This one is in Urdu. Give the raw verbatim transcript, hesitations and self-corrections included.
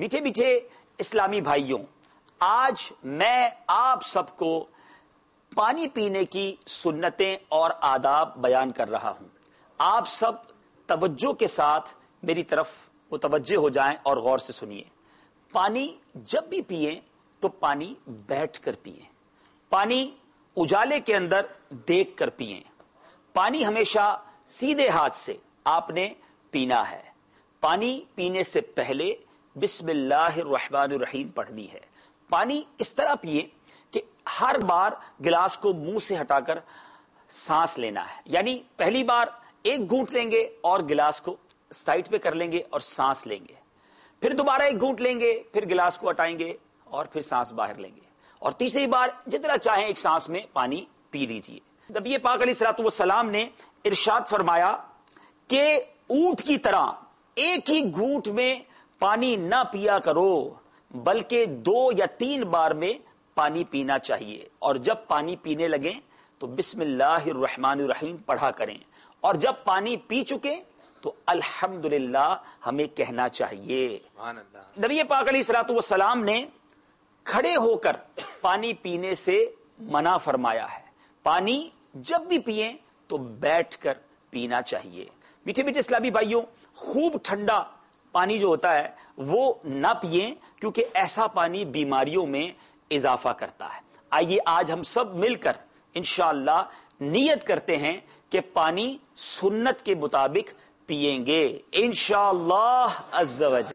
میٹھے میٹھے اسلامی بھائیوں، آج میں آپ سب کو پانی پینے کی سنتیں اور آداب بیان کر رہا ہوں۔ آپ سب توجہ کے ساتھ میری طرف متوجہ ہو جائیں اور غور سے سنیے۔ پانی جب بھی پئیں تو پانی بیٹھ کر پئیں، پانی اجالے کے اندر دیکھ کر پئیں، پانی ہمیشہ سیدھے ہاتھ سے آپ نے پینا ہے۔ پانی پینے سے پہلے بسم اللہ الرحمن الرحیم پڑھنی ہے۔ پانی اس طرح پئیں کہ ہر بار گلاس کو منہ سے ہٹا کر سانس لینا ہے، یعنی پہلی بار ایک گھونٹ لیں گے اور گلاس کو سائڈ پہ کر لیں گے اور سانس لیں گے، پھر دوبارہ ایک گھونٹ لیں گے، پھر گلاس کو ہٹائیں گے اور پھر سانس باہر لیں گے، اور تیسری بار جتنا چاہیں ایک سانس میں پانی پی لیجئے۔ نبی پاک علیہ الصلوۃ والسلام نے ارشاد فرمایا کہ اونٹ کی طرح ایک ہی گھونٹ میں پانی نہ پیا کرو، بلکہ دو یا تین بار میں پانی پینا چاہیے، اور جب پانی پینے لگیں تو بسم اللہ الرحمن الرحیم پڑھا کریں، اور جب پانی پی چکے تو الحمدللہ ہمیں کہنا چاہیے۔ سبحان اللہ۔ نبی پاک علیہ الصلوۃ والسلام نے کھڑے ہو کر پانی پینے سے منع فرمایا ہے۔ پانی جب بھی پئیں تو بیٹھ کر پینا چاہیے۔ میٹھے میٹھے اسلامی بھائیوں، خوب ٹھنڈا پانی جو ہوتا ہے وہ نہ پئیں، کیونکہ ایسا پانی بیماریوں میں اضافہ کرتا ہے۔ آئیے آج ہم سب مل کر انشاءاللہ نیت کرتے ہیں کہ پانی سنت کے مطابق پئیں گے انشاءاللہ عز و جل۔